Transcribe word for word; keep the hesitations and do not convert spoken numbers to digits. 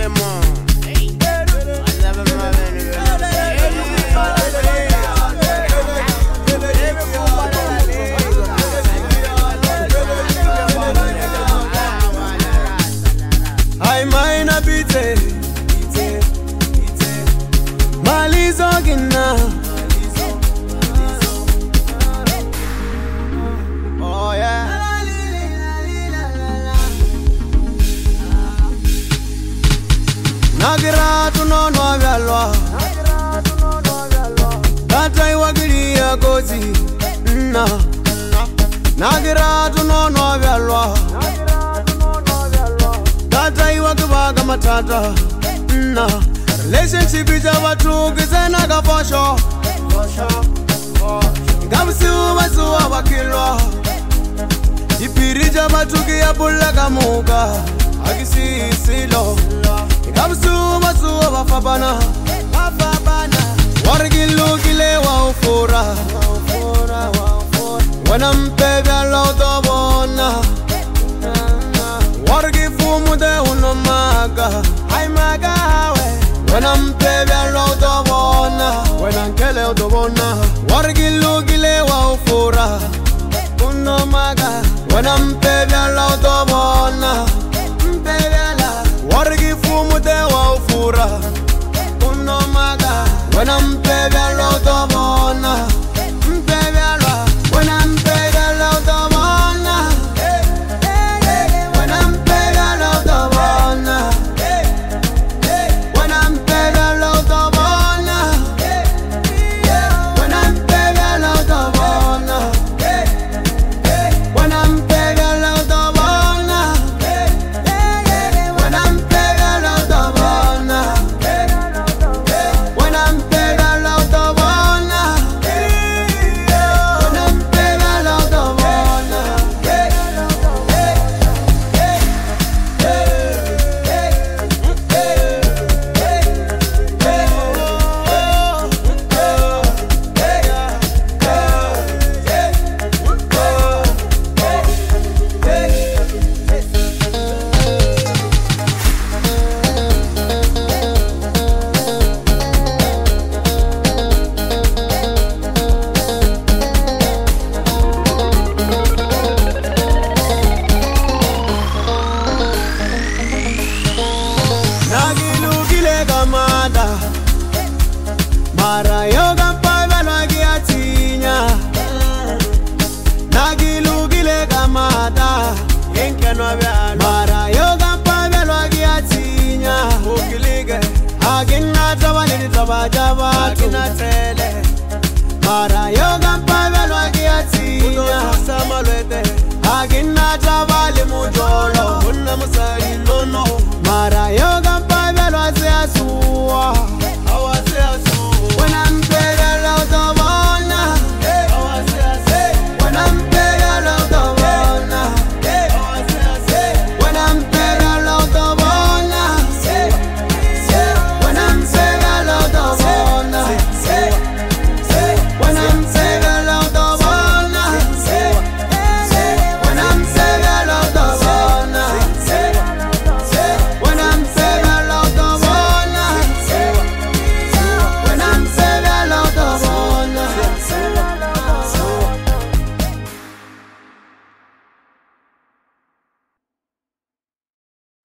I might bite, bite, bite. Malizo gina. Oh yeah. Nagira tu no no avyalwa. Tata iwagilia gozi. Na. Nagira tu no no avyalwa. Tata iwagivaga matata. Na. Relationship ija watu kizena gafosho. Gamsu wasuwa wakilwa. Ipirija watu kia pula kamuka. Agisi silo. Gamsu wasuwa wafabana. Wargilu gile wa ufura. Wanampevya lauto bona. Wargifu mude unomaga. Hai maga we. Wanampevya lauto bona. Wanankele utobona. Wargilu gile wa ufura. Unomaga. Wanampevya lauto bona. Mpevya la. Wargifu mude wa ufura. Unomaga. Wanampevya lauto bona. Mpevya la. Wanampevya lauto bona. Wanampevya lauto bona. Wanampevya lauto bona. Wanampevya lauto bona. Wanampevya lauto bona. Wanampevya lauto bona. Wanampevya lauto bona. Wanampevya lauto bona. Nagilugile gamada. Mara yoga mpave lwagi atinya. Nagilugile gamada. Mara yoga mpave lwagi atinya. Agina taba nini taba jaba. Agina tele. Mara yoga mpave lwagi atinya. Agina taba